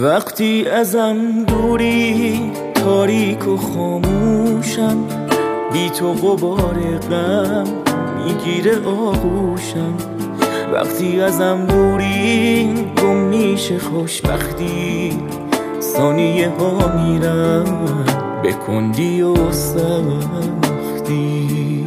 وقتی ازم دوری تاریک و خاموشم، بی تو غبار غم میگیره آغوشم. وقتی ازم دوری گم میشه خوشبختی، ثانیه ها میرم به کندی و سختی.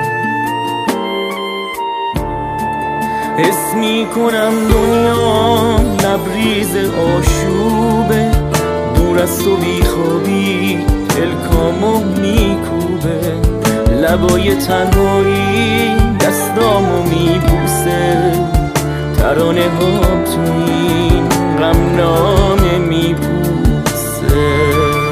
حس میکنم دنیا لبریز آشوبه، دور از تو بیخوابی الکامو میکوبه. لبای تنهایی دستامو میبوسه، ترانه هام تو این غمنامه میبوسه.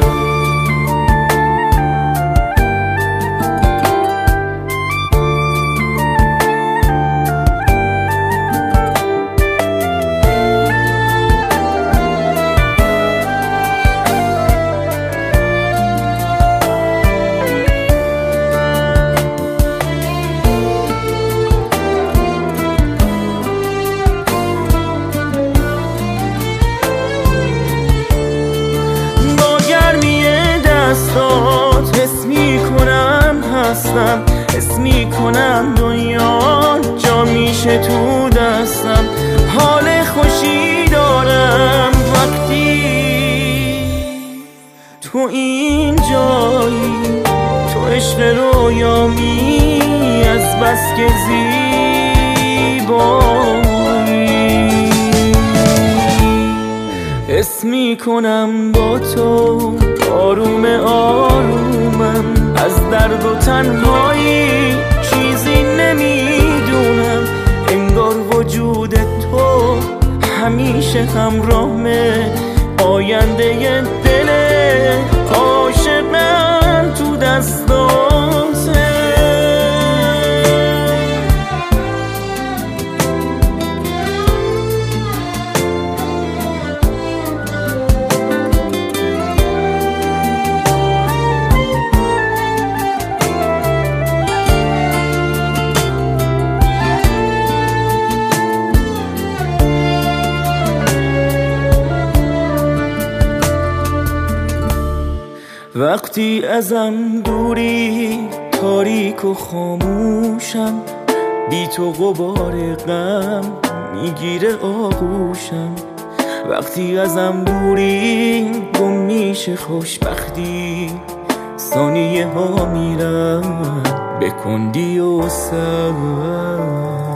حس میکنم هستم، حس میکنم دنیا جا میشه تو دستم. حال خوشی دارم وقتی تو این جایی، تو عشق رویامی از بس که زیبایی. حس میکنم با تو آروم آرومم، از درد و تنهایی چیزی نمیدونم. انگار وجود تو همیشه همراهمه، آینده دل عاشق من تو دستاته. وقتی ازم دوری تاریک و خاموشم، بی تو غبار غم میگیره آغوشم. وقتی ازم دوری گم میشه خوشبختی، ثانیه ها میرم به کندی و سختی.